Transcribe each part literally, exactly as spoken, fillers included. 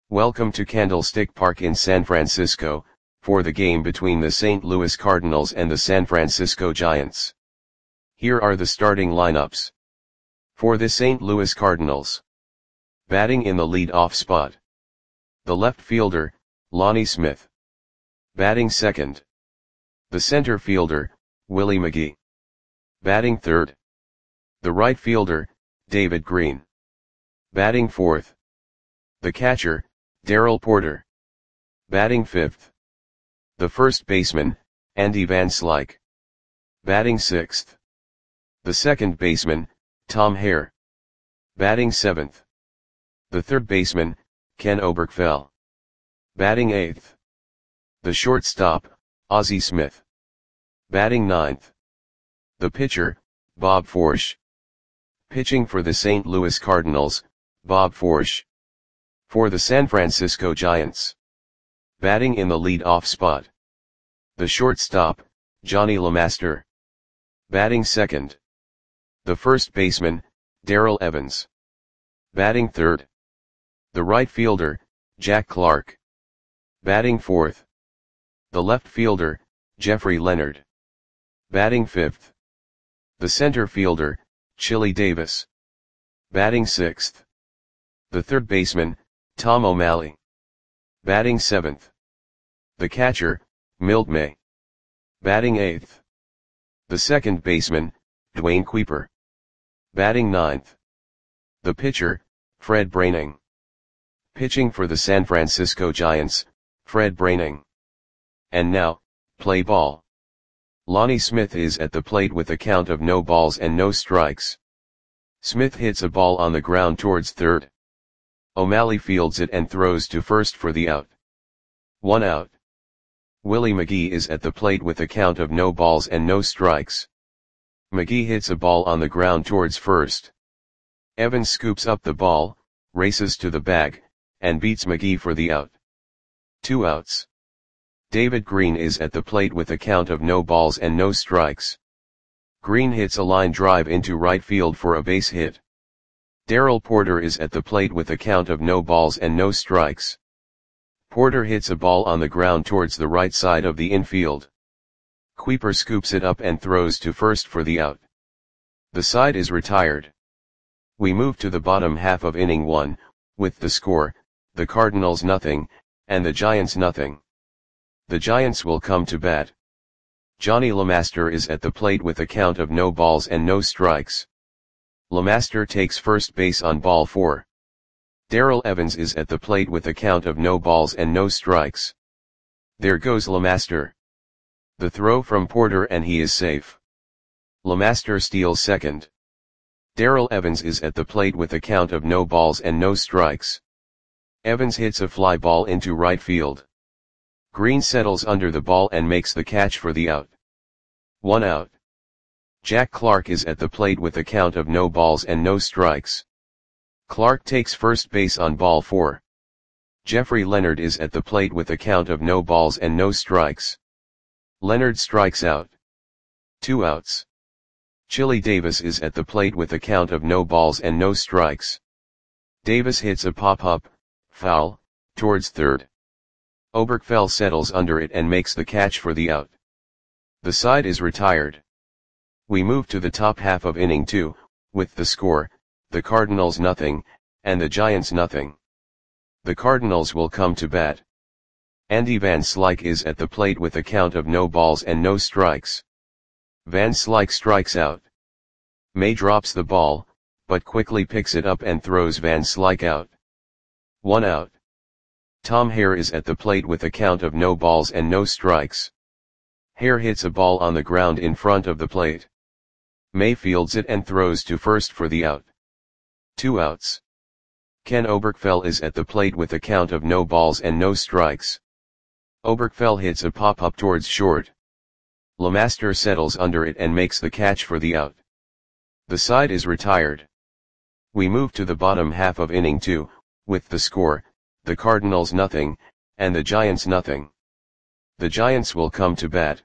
Welcome to Candlestick Park in San Francisco, for the game between the Saint Louis Cardinals and the San Francisco Giants. Here are the starting lineups. For the Saint Louis Cardinals. Batting in the lead-off spot. The left fielder, Lonnie Smith. Batting second. The center fielder, Willie McGee. Batting third. The right fielder, David Green. Batting fourth. The catcher, Darrell Porter. Batting fifth. The first baseman, Andy Van Slyke. Batting sixth. The second baseman, Tom Hare. Batting seventh. The third baseman, Ken Oberkfell. Batting eighth. The shortstop, Ozzie Smith. Batting ninth. The pitcher, Bob Forsch. Pitching for the Saint Louis Cardinals, Bob Forsch. For the San Francisco Giants. Batting in the lead-off spot. The shortstop, Johnny LeMaster. Batting second. The first baseman, Darrell Evans. Batting third. The right fielder, Jack Clark. Batting fourth. The left fielder, Jeffrey Leonard. Batting fifth. The center fielder, Chili Davis. Batting sixth. The third baseman, Tom O'Malley. Batting seventh. The catcher, Milt May. Batting eighth. The second baseman, Dwayne Kuiper. Batting ninth. The pitcher, Fred Braining. Pitching for the San Francisco Giants, Fred Braining. And now, play ball. Lonnie Smith is at the plate with a count of no balls and no strikes. Smith hits a ball on the ground towards third. O'Malley fields it and throws to first for the out. One out. Willie McGee is at the plate with a count of no balls and no strikes. McGee hits a ball on the ground towards first. Evans scoops up the ball, races to the bag, and beats McGee for the out. Two outs. David Green is at the plate with a count of no balls and no strikes. Green hits a line drive into right field for a base hit. Darrell Porter is at the plate with a count of no balls and no strikes. Porter hits a ball on the ground towards the right side of the infield. Kuiper scoops it up and throws to first for the out. The side is retired. We move to the bottom half of inning one, with the score, the Cardinals nothing, and the Giants nothing. The Giants will come to bat. Johnny LeMaster is at the plate with a count of no balls and no strikes. LeMaster takes first base on ball four. Darrell Evans is at the plate with a count of no balls and no strikes. There goes LeMaster. The throw from Porter and he is safe. LeMaster steals second. Darrell Evans is at the plate with a count of no balls and no strikes. Evans hits a fly ball into right field. Green settles under the ball and makes the catch for the out. One out. Jack Clark is at the plate with a count of no balls and no strikes. Clark takes first base on ball four. Jeffrey Leonard is at the plate with a count of no balls and no strikes. Leonard strikes out. Two outs. Chili Davis is at the plate with a count of no balls and no strikes. Davis hits a pop-up, foul, towards third. Oberkfell settles under it and makes the catch for the out. The side is retired. We move to the top half of inning two, with the score, the Cardinals nothing, and the Giants nothing. The Cardinals will come to bat. Andy Van Slyke is at the plate with a count of no balls and no strikes. Van Slyke strikes out. May drops the ball, but quickly picks it up and throws Van Slyke out. One out. Tom Hare is at the plate with a count of no balls and no strikes. Hare hits a ball on the ground in front of the plate. May fields it and throws to first for the out. Two outs. Ken Oberkfell is at the plate with a count of no balls and no strikes. Oberkfell hits a pop-up towards short. LeMaster settles under it and makes the catch for the out. The side is retired. We move to the bottom half of inning two, with the score, the Cardinals nothing, and the Giants nothing. The Giants will come to bat.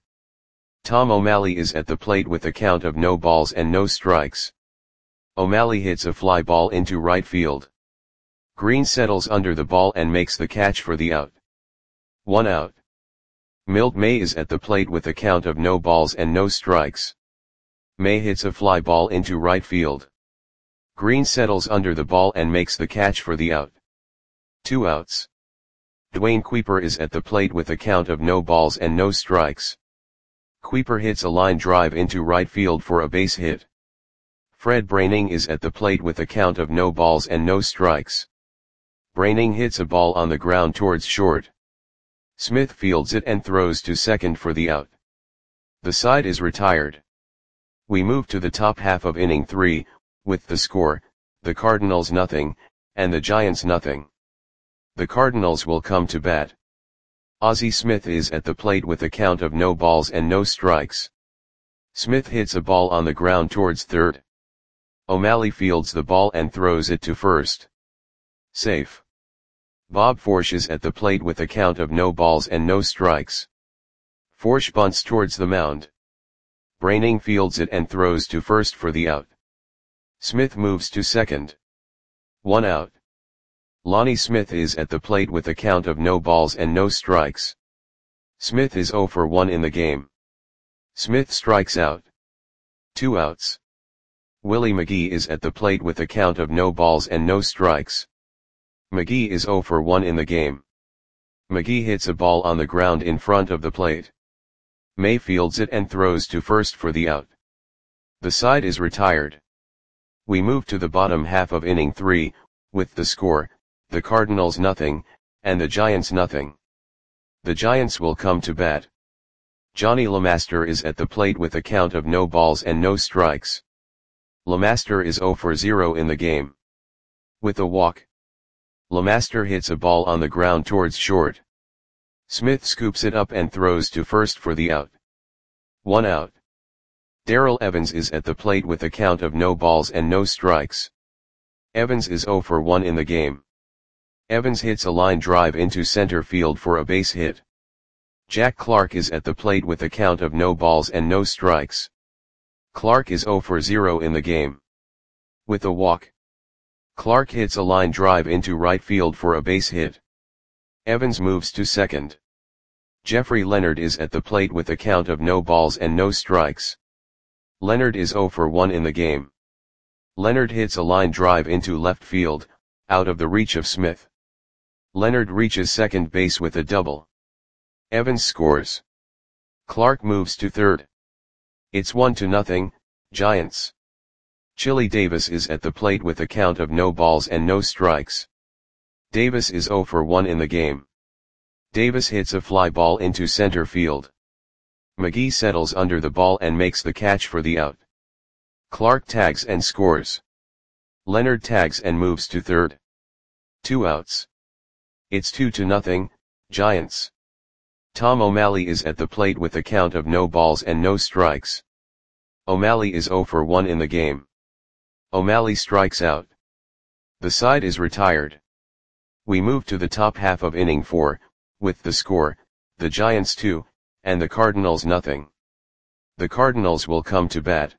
Tom O'Malley is at the plate with a count of no balls and no strikes. O'Malley hits a fly ball into right field. Green settles under the ball and makes the catch for the out. One out. Milt May is at the plate with a count of no balls and no strikes. May hits a fly ball into right field. Green settles under the ball and makes the catch for the out. Two outs. Dwayne Kuiper is at the plate with a count of no balls and no strikes. Kuiper hits a line drive into right field for a base hit. Fred Braining is at the plate with a count of no balls and no strikes. Braining hits a ball on the ground towards short. Smith fields it and throws to second for the out. The side is retired. We move to the top half of inning three, with the score, the Cardinals nothing, and the Giants nothing. The Cardinals will come to bat. Ozzie Smith is at the plate with a count of no balls and no strikes. Smith hits a ball on the ground towards third. O'Malley fields the ball and throws it to first. Safe. Bob Forsch is at the plate with a count of no balls and no strikes. Forsch bunts towards the mound. Braining fields it and throws to first for the out. Smith moves to second. One out. Lonnie Smith is at the plate with a count of no balls and no strikes. Smith is oh for one in the game. Smith strikes out. Two outs. Willie McGee is at the plate with a count of no balls and no strikes. McGee is oh for one in the game. McGee hits a ball on the ground in front of the plate. May fields it and throws to first for the out. The side is retired. We move to the bottom half of inning three, with the score, the Cardinals nothing, and the Giants nothing. The Giants will come to bat. Johnny LeMaster is at the plate with a count of no balls and no strikes. LeMaster is oh for zero in the game. With a walk. LeMaster hits a ball on the ground towards short. Smith scoops it up and throws to first for the out. One out. Darrell Evans is at the plate with a count of no balls and no strikes. Evans is oh for one in the game. Evans hits a line drive into center field for a base hit. Jack Clark is at the plate with a count of no balls and no strikes. Clark is oh for zero in the game. With a walk. Clark hits a line drive into right field for a base hit. Evans moves to second. Jeffrey Leonard is at the plate with a count of no balls and no strikes. Leonard is oh for one in the game. Leonard hits a line drive into left field, out of the reach of Smith. Leonard reaches second base with a double. Evans scores. Clark moves to third. It's one to nothing, Giants. Chili Davis is at the plate with a count of no balls and no strikes. Davis is oh for one in the game. Davis hits a fly ball into center field. McGee settles under the ball and makes the catch for the out. Clark tags and scores. Leonard tags and moves to third. Two outs. It's two to nothing, Giants. Tom O'Malley is at the plate with a count of no balls and no strikes. O'Malley is oh for one in the game. O'Malley strikes out. The side is retired. We move to the top half of inning four, with the score, the Giants two, and the Cardinals nothing. The Cardinals will come to bat.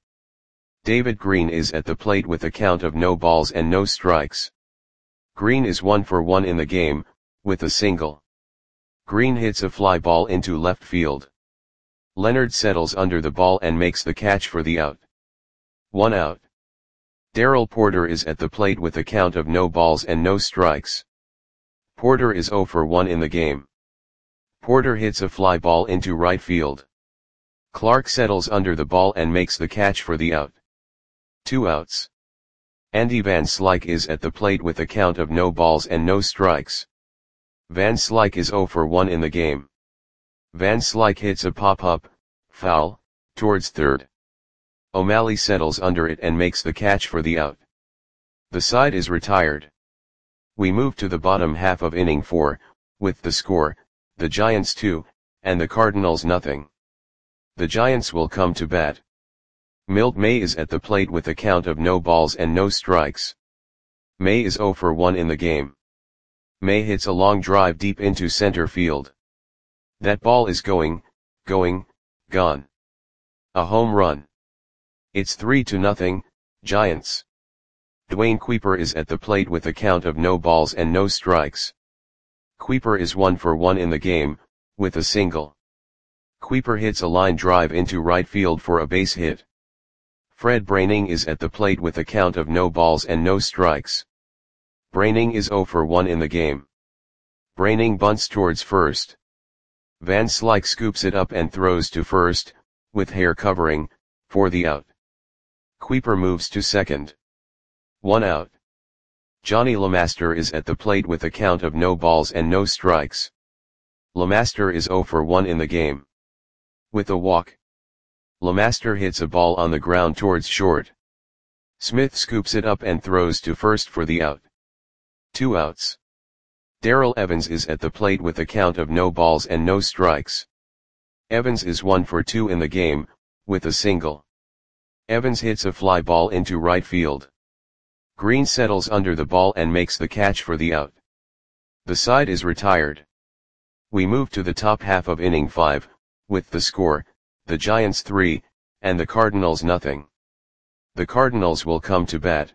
David Green is at the plate with a count of no balls and no strikes. Green is one for one in the game, with a single. Green hits a fly ball into left field. Leonard settles under the ball and makes the catch for the out. One out. Darrell Porter is at the plate with a count of no balls and no strikes. Porter is oh for one in the game. Porter hits a fly ball into right field. Clark settles under the ball and makes the catch for the out. Two outs. Andy Van Slyke is at the plate with a count of no balls and no strikes. Van Slyke is oh for one in the game. Van Slyke hits a pop-up, foul, towards third. O'Malley settles under it and makes the catch for the out. The side is retired. We move to the bottom half of inning four, with the score, the Giants two, and the Cardinals nothing. The Giants will come to bat. Milt May is at the plate with a count of no balls and no strikes. May is oh for one in the game. May hits a long drive deep into center field. That ball is going, going, gone. A home run. It's three to nothing, Giants. Dwayne Kuiper is at the plate with a count of no balls and no strikes. Kuiper is one for one in the game, with a single. Kuiper hits a line drive into right field for a base hit. Fred Braining is at the plate with a count of no balls and no strikes. Braining is zero for one in the game. Braining bunts towards first. Van Slyke scoops it up and throws to first, with hair covering, for the out. Kuiper moves to second. One out. Johnny LeMaster is at the plate with a count of no balls and no strikes. LeMaster is zero for one in the game. With a walk. LeMaster hits a ball on the ground towards short. Smith scoops it up and throws to first for the out. Two outs. Darrell Evans is at the plate with a count of no balls and no strikes. Evans is one for two in the game, with a single. Evans hits a fly ball into right field. Green settles under the ball and makes the catch for the out. The side is retired. We move to the top half of inning five, with the score, the Giants three, and the Cardinals nothing. The Cardinals will come to bat.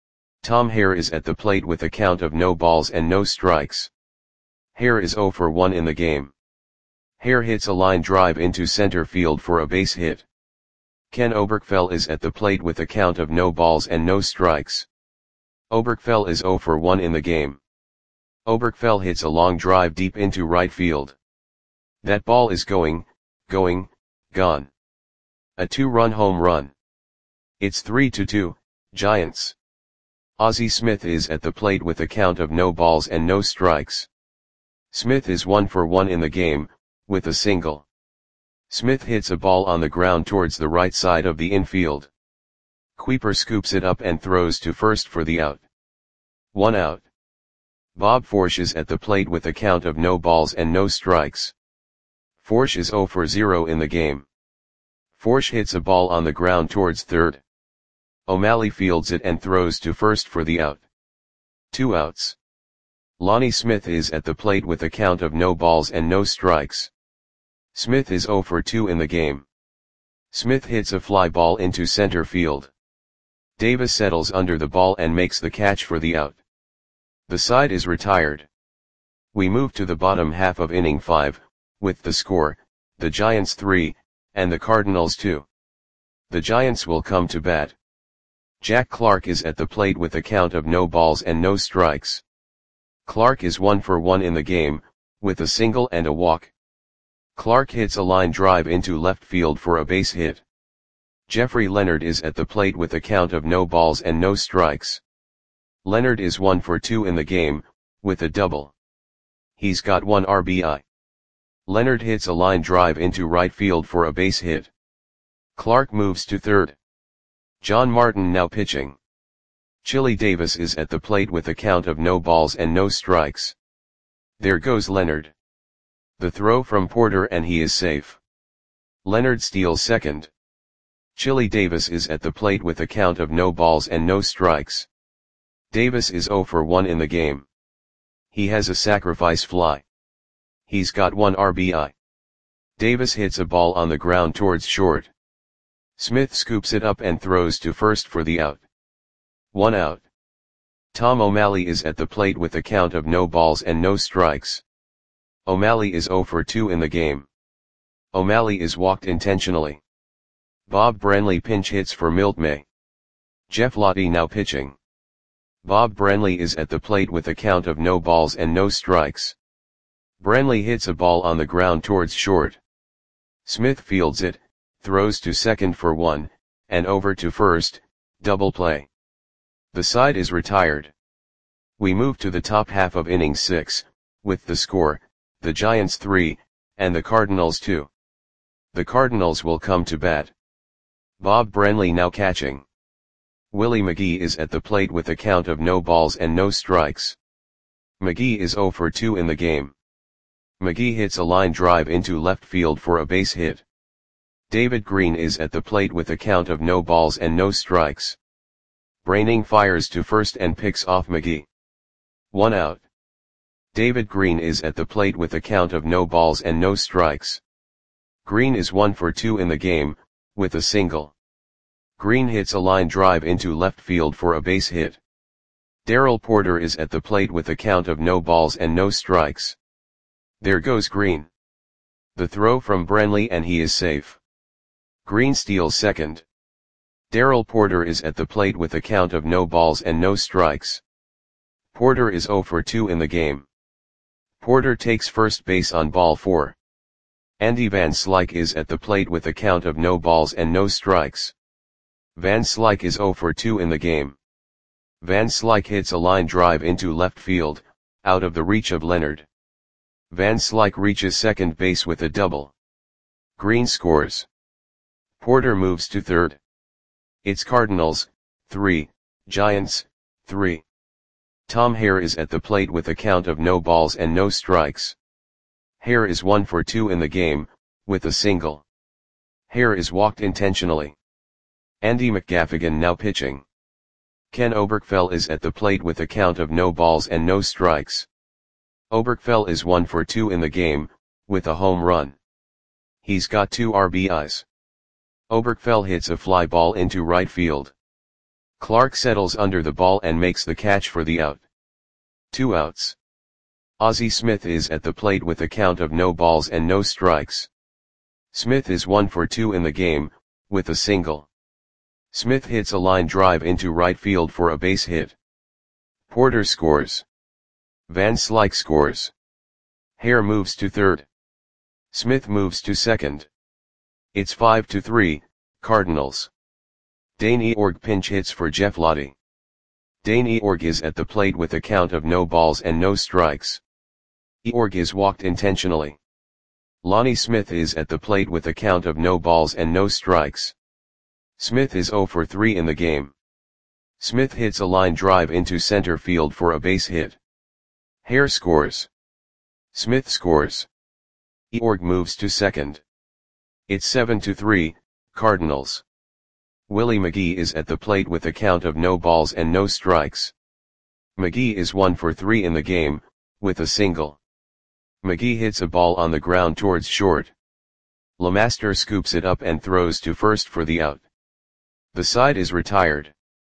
Tom Hare is at the plate with a count of no balls and no strikes. Hare is zero for one in the game. Hare hits a line drive into center field for a base hit. Ken Oberkfell is at the plate with a count of no balls and no strikes. Oberkfell is zero for one in the game. Oberkfell hits a long drive deep into right field. That ball is going, going, gone. A two-run home run. It's three to two, Giants. Ozzie Smith is at the plate with a count of no balls and no strikes. Smith is one for one in the game, with a single. Smith hits a ball on the ground towards the right side of the infield. Kuiper scoops it up and throws to first for the out. One out. Bob Forsch is at the plate with a count of no balls and no strikes. Forsch is zero for zero in the game. Forsch hits a ball on the ground towards third. O'Malley fields it and throws to first for the out. Two outs. Lonnie Smith is at the plate with a count of no balls and no strikes. Smith is zero for two in the game. Smith hits a fly ball into center field. Davis settles under the ball and makes the catch for the out. The side is retired. We move to the bottom half of inning five, with the score, the Giants three, and the Cardinals two. The Giants will come to bat. Jack Clark is at the plate with a count of no balls and no strikes. Clark is one for one in the game, with a single and a walk. Clark hits a line drive into left field for a base hit. Jeffrey Leonard is at the plate with a count of no balls and no strikes. Leonard is one for two in the game, with a double. He's got one R B I. Leonard hits a line drive into right field for a base hit. Clark moves to third. John Martin now pitching. Chili Davis is at the plate with a count of no balls and no strikes. There goes Leonard. The throw from Porter and he is safe. Leonard steals second. Chili Davis is at the plate with a count of no balls and no strikes. Davis is zero for one in the game. He has a sacrifice fly. He's got one R B I. Davis hits a ball on the ground towards short. Smith scoops it up and throws to first for the out. One out. Tom O'Malley is at the plate with a count of no balls and no strikes. O'Malley is zero for two in the game. O'Malley is walked intentionally. Bob Branley pinch hits for Milt May. Jeff Lottie now pitching. Bob Branley is at the plate with a count of no balls and no strikes. Branley hits a ball on the ground towards short. Smith fields it, throws to second for one, and over to first, double play. The side is retired. We move to the top half of inning six, with the score, the Giants three, and the Cardinals two. The Cardinals will come to bat. Bob Branley now catching. Willie McGee is at the plate with a count of no balls and no strikes. McGee is zero for two in the game. McGee hits a line drive into left field for a base hit. David Green is at the plate with a count of no balls and no strikes. Braining fires to first and picks off McGee. One out. David Green is at the plate with a count of no balls and no strikes. Green is one for two in the game, with a single. Green hits a line drive into left field for a base hit. Darrell Porter is at the plate with a count of no balls and no strikes. There goes Green. The throw from Brenly and he is safe. Green steals second. Darrell Porter is at the plate with a count of no balls and no strikes. Porter is zero for two in the game. Porter takes first base on ball four. Andy Van Slyke is at the plate with a count of no balls and no strikes. Van Slyke is zero for two in the game. Van Slyke hits a line drive into left field, out of the reach of Leonard. Van Slyke reaches second base with a double. Green scores. Porter moves to third. It's Cardinals, three, Giants, three. Tom Hare is at the plate with a count of no balls and no strikes. Hare is one for two in the game, with a single. Hare is walked intentionally. Andy McGaffigan now pitching. Ken Oberkfell is at the plate with a count of no balls and no strikes. Oberkfell is one for two in the game, with a home run. He's got two R B Is. Oberkfell hits a fly ball into right field. Clark settles under the ball and makes the catch for the out. Two outs. Ozzie Smith is at the plate with a count of no balls and no strikes. Smith is one for two in the game, with a single. Smith hits a line drive into right field for a base hit. Porter scores. Van Slyke scores. Hare moves to third. Smith moves to second. It's five to three, Cardinals. Dane Eorg pinch hits for Jeff Lottie. Dane Eorg is at the plate with a count of no balls and no strikes. Eorg is walked intentionally. Lonnie Smith is at the plate with a count of no balls and no strikes. Smith is zero for three in the game. Smith hits a line drive into center field for a base hit. Hare scores. Smith scores. Eorg moves to second. It's seven to three, Cardinals. Willie McGee is at the plate with a count of no balls and no strikes. McGee is one for three in the game, with a single. McGee hits a ball on the ground towards short. LeMaster scoops it up and throws to first for the out. The side is retired.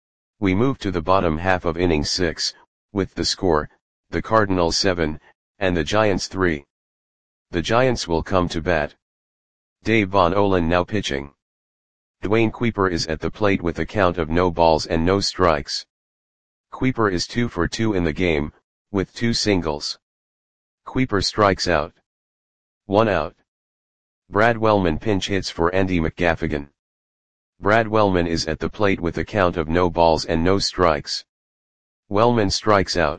We move to the bottom half of inning six, with the score, the Cardinals seven, and the Giants three. The Giants will come to bat. Dave Von Olen now pitching. Dwayne Kuiper is at the plate with a count of no balls and no strikes. Kuiper is two for two in the game, with two singles. Kuiper strikes out. One out. Brad Wellman pinch hits for Andy McGaffigan. Brad Wellman is at the plate with a count of no balls and no strikes. Wellman strikes out.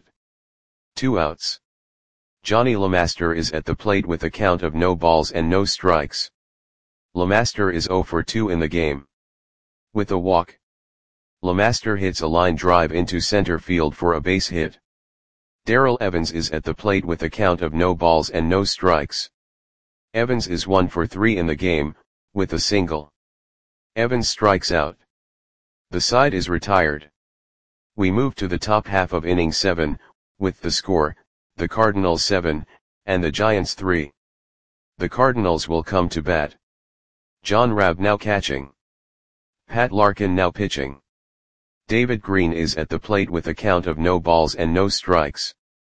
Two outs. Johnny LeMaster is at the plate with a count of no balls and no strikes. LeMaster is zero for two in the game. With a walk. LeMaster hits a line drive into center field for a base hit. Darrell Evans is at the plate with a count of no balls and no strikes. Evans is one for three in the game, with a single. Evans strikes out. The side is retired. We move to the top half of inning seven, with the score, the Cardinals seven, and the Giants three. The Cardinals will come to bat. John Rabb now catching. Pat Larkin now pitching. David Green is at the plate with a count of no balls and no strikes.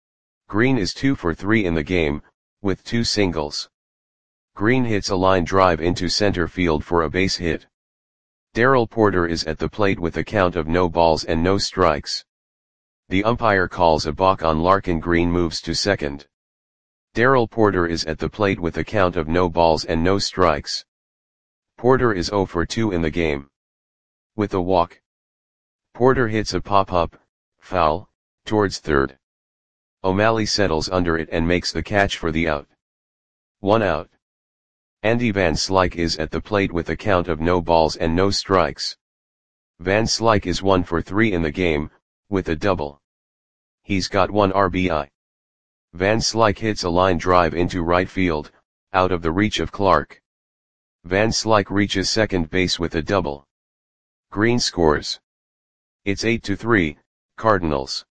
Green is two for three in the game, with two singles. Green hits a line drive into center field for a base hit. Darrell Porter is at the plate with a count of no balls and no strikes. The umpire calls a balk on Larkin. Green moves to second. Darrell Porter is at the plate with a count of no balls and no strikes. Porter is zero for two in the game. With a walk. Porter hits a pop-up, foul, towards third. O'Malley settles under it and makes the catch for the out. One out. Andy Van Slyke is at the plate with a count of no balls and no strikes. Van Slyke is one for three in the game, with a double. He's got one R B I. Van Slyke hits a line drive into right field, out of the reach of Clark. Van Slyke reaches second base with a double. Green scores. It's eight to three, Cardinals.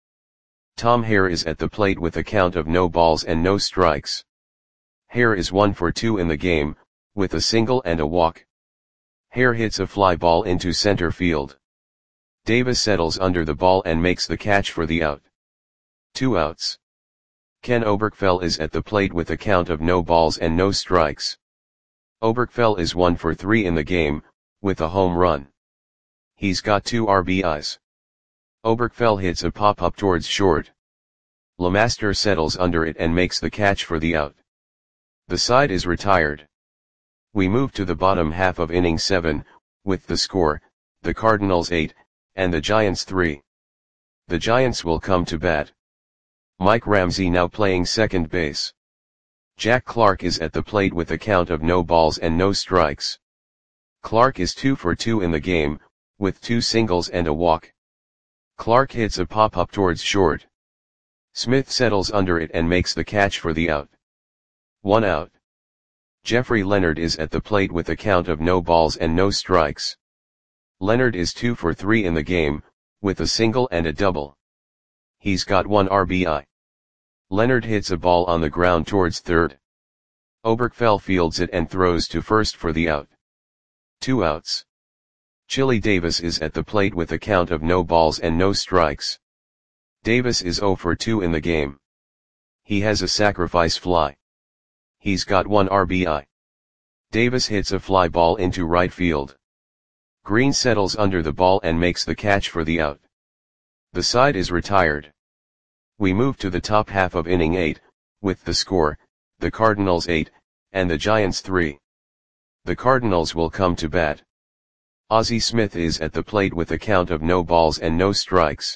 Tom Hare is at the plate with a count of no balls and no strikes. Hare is one for two in the game, with a single and a walk. Hare hits a fly ball into center field. Davis settles under the ball and makes the catch for the out. Two outs. Ken Oberkfell is at the plate with a count of no balls and no strikes. Oberkfell is one for three in the game, with a home run. He's got two R B Is. Oberkfell hits a pop-up towards short. LeMaster settles under it and makes the catch for the out. The side is retired. We move to the bottom half of inning seven, with the score, the Cardinals eight, and the Giants three. The Giants will come to bat. Mike Ramsey now playing second base. Jack Clark is at the plate with a count of no balls and no strikes. Clark is two for two in the game, with two singles and a walk. Clark hits a pop-up towards short. Smith settles under it and makes the catch for the out. One out. Jeffrey Leonard is at the plate with a count of no balls and no strikes. Leonard is two for three in the game, with a single and a double. He's got one R B I. Leonard hits a ball on the ground towards third. Oberkfell fields it and throws to first for the out. Two outs. Chili Davis is at the plate with a count of no balls and no strikes. Davis is zero for two in the game. He has a sacrifice fly. He's got one R B I. Davis hits a fly ball into right field. Green settles under the ball and makes the catch for the out. The side is retired. We move to the top half of inning eight, with the score, the Cardinals eight, and the Giants three. The Cardinals will come to bat. Ozzie Smith is at the plate with a count of no balls and no strikes.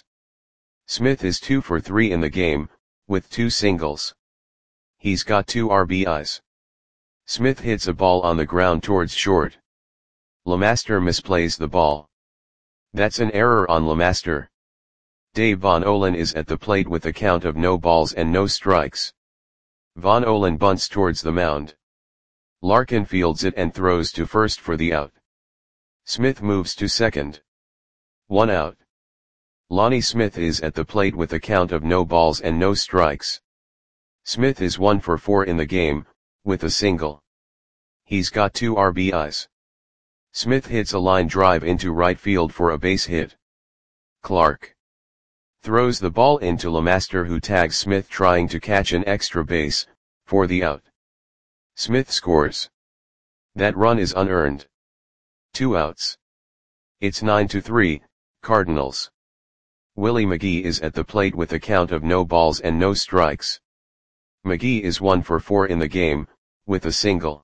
Smith is two for three in the game, with two singles. He's got two R B Is. Smith hits a ball on the ground towards short. LeMaster misplays the ball. That's an error on LeMaster. Dave Von Olen is at the plate with a count of no balls and no strikes. Von Olen bunts towards the mound. Larkin fields it and throws to first for the out. Smith moves to second. One out. Lonnie Smith is at the plate with a count of no balls and no strikes. Smith is one for four in the game, with a single. He's got two R B Is. Smith hits a line drive into right field for a base hit. Clark throws the ball into LeMaster, who tags Smith trying to catch an extra base, for the out. Smith scores. That run is unearned. Two outs. It's nine to three, Cardinals. Willie McGee is at the plate with a count of no balls and no strikes. McGee is one for four in the game, with a single.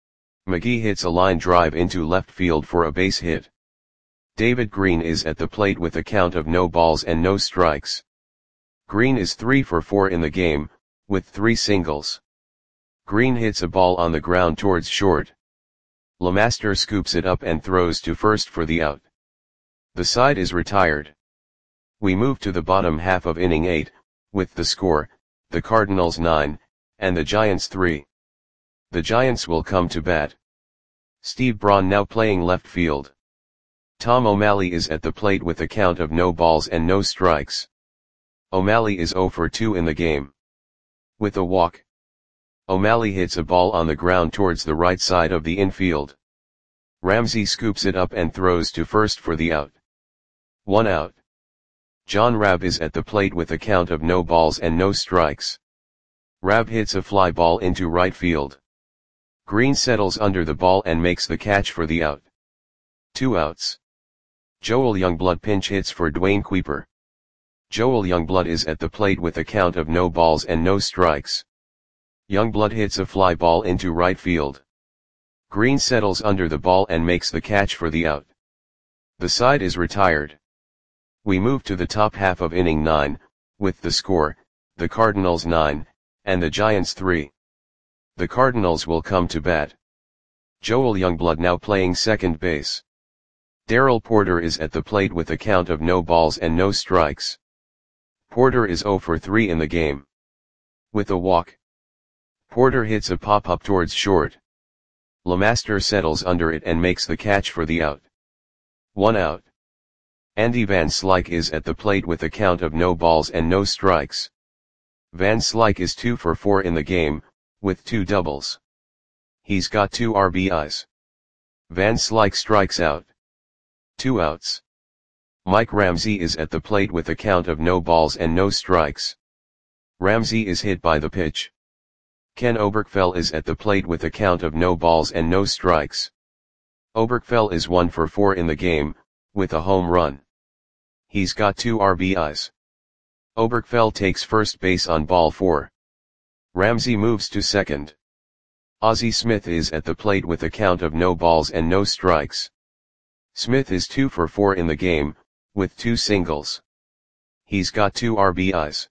McGee hits a line drive into left field for a base hit. David Green is at the plate with a count of no balls and no strikes. Green is three for four in the game, with three singles. Green hits a ball on the ground towards short. LeMaster scoops it up and throws to first for the out. The side is retired. We move to the bottom half of inning eight, with the score, the Cardinals nine, and the Giants three. The Giants will come to bat. Steve Braun now playing left field. Tom O'Malley is at the plate with a count of no balls and no strikes. O'Malley is zero for two in the game. With a walk. O'Malley hits a ball on the ground towards the right side of the infield. Ramsey scoops it up and throws to first for the out. One out. John Rabb is at the plate with a count of no balls and no strikes. Rabb hits a fly ball into right field. Green settles under the ball and makes the catch for the out. Two outs. Joel Youngblood pinch hits for Dwayne Kuiper. Joel Youngblood is at the plate with a count of no balls and no strikes. Youngblood hits a fly ball into right field. Green settles under the ball and makes the catch for the out. The side is retired. We move to the top half of inning nine, with the score, the Cardinals nine, and the Giants three. The Cardinals will come to bat. Joel Youngblood now playing second base. Darrell Porter is at the plate with a count of no balls and no strikes. Porter is zero for three in the game. With a walk. Porter hits a pop-up towards short. LeMaster settles under it and makes the catch for the out. One out. Andy Van Slyke is at the plate with a count of no balls and no strikes. Van Slyke is two for four in the game, with two doubles. He's got two R B Is. Van Slyke strikes out. Two outs. Mike Ramsey is at the plate with a count of no balls and no strikes. Ramsey is hit by the pitch. Ken Oberkfell is at the plate with a count of no balls and no strikes. Oberkfell is one for four in the game, with a home run. He's got two R B Is. Oberkfell takes first base on ball four. Ramsey moves to second. Ozzie Smith is at the plate with a count of no balls and no strikes. Smith is two for four in the game, with two singles. He's got two R B Is.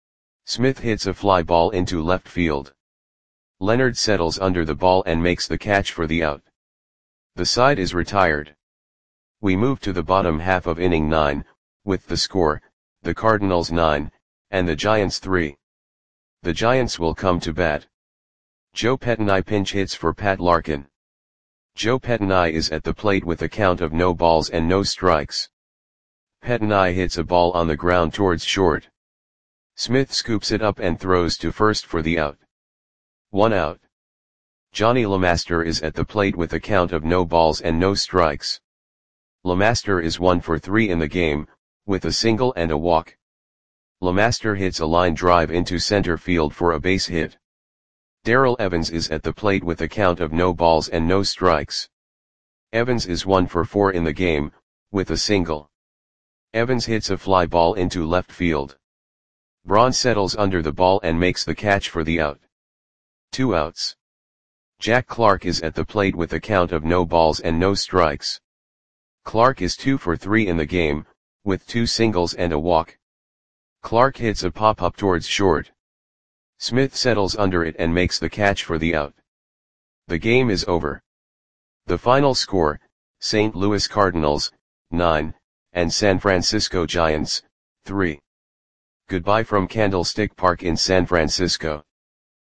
Smith hits a fly ball into left field. Leonard settles under the ball and makes the catch for the out. The side is retired. We move to the bottom half of inning nine, with the score, the Cardinals nine, and the Giants three. The Giants will come to bat. Joe Pettinai pinch hits for Pat Larkin. Joe Pettinai is at the plate with a count of no balls and no strikes. Pettinai hits a ball on the ground towards short. Smith scoops it up and throws to first for the out. One out. Johnny LeMaster is at the plate with a count of no balls and no strikes. LeMaster is one for three in the game, with a single and a walk. LeMaster hits a line drive into center field for a base hit. Darrell Evans is at the plate with a count of no balls and no strikes. Evans is one for four in the game, with a single. Evans hits a fly ball into left field. Braun settles under the ball and makes the catch for the out. Two outs. Jack Clark is at the plate with a count of no balls and no strikes. Clark is two for three in the game, with two singles and a walk. Clark hits a pop-up towards short. Smith settles under it and makes the catch for the out. The game is over. The final score, Saint Louis Cardinals, nine, and San Francisco Giants, three. Goodbye from Candlestick Park in San Francisco.